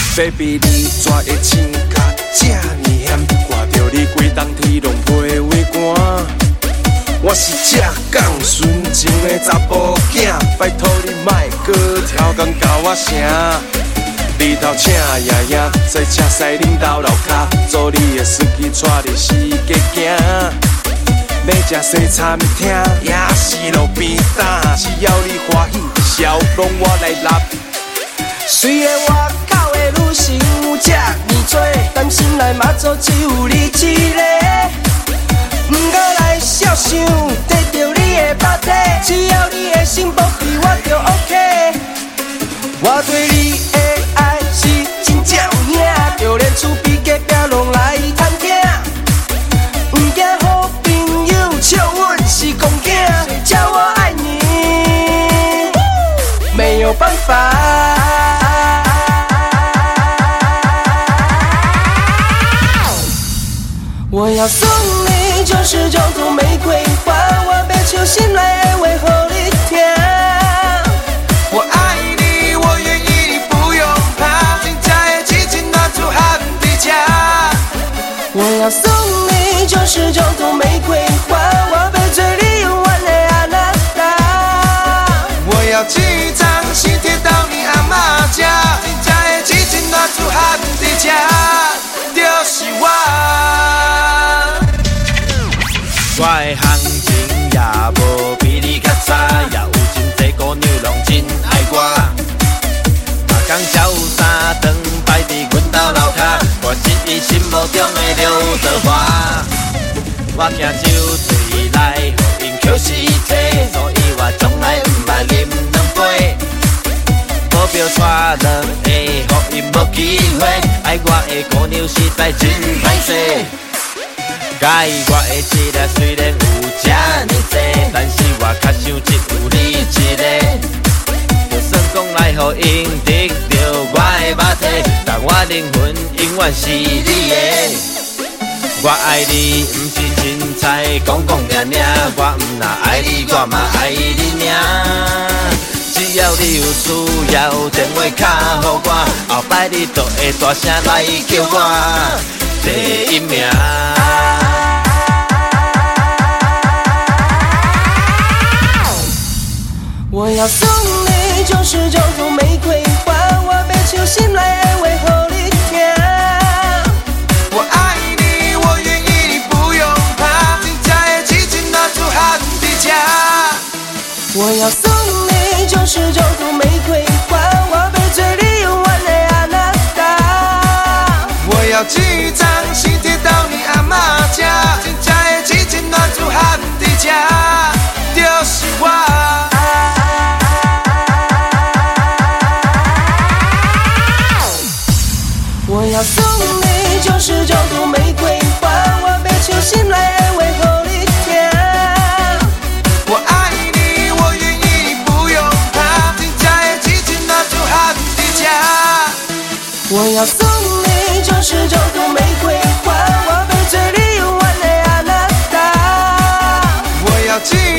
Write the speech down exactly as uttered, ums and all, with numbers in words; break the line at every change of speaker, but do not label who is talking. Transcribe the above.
Baby， 你怎会穿甲这呢险？看着你规冬天拢袂畏寒。我是这港纯情的查甫囝，拜托你莫搁超工甲我声。日头请爷爷在车驶恁兜楼骹，做你的司机带你四界行。要食西餐厅，也是路边摊，只要你欢喜，笑容我来揽。虽然我口的女性有这呢多，但心内嘛做只有你一个。不过来想想，得到你的肉体，只要你的心保庇我就 OK。我对你的爱是真正有影，就连厝边隔壁拢来探听。不惊好朋友笑阮是公囝，谁叫我爱你，没有办法。我要送你九十九朵玫瑰花，我要手心来的话，予你听。我爱你，我愿意，你不用怕，真正的激情拿出喊伫这。我要送你九十九朵玫瑰花，我要做你永远的阿娜达。我要寄张喜帖到你阿妈家，真正的激情拿出喊伫这，就是我。我的行情也无比你较差，也有真侪姑娘拢真爱我。若讲潇洒长摆伫阮兜楼骹，我是伊心目中的刘德华。我惊酒醉来，予因捡尸体，所以我从来毋捌啉两杯。保镖带两个，予因无机会，爱我的姑娘实在真歹势。介意我的质量虽然有这呢多，但是我较想只有你一个。就算讲来予因得到我的肉体，但我灵魂永远是你的。我爱你，不是凊彩讲讲命命，我不若爱你，我嘛爱你尔。只要你有需要，电话卡予我，后摆你就会大声来叫我第一名。我要送你九十九朵玫瑰花，我要手心来的话，予你听。我爱你，我愿意，你不用怕，真正的激情拿出喊伫这。我要送你九十九朵玫瑰花，我要做你永远的阿娜达。我要寄张喜帖到你阿妈家，真正的激情拿出喊伫这，就是我。我要送你九十九朵玫瑰花，我要手心来的话，予你听。我爱你，我愿意，你不用怕，真正的激情拿出喊伫这。我要送你九十九朵玫瑰花，我要做你永远的阿娜达。我要寄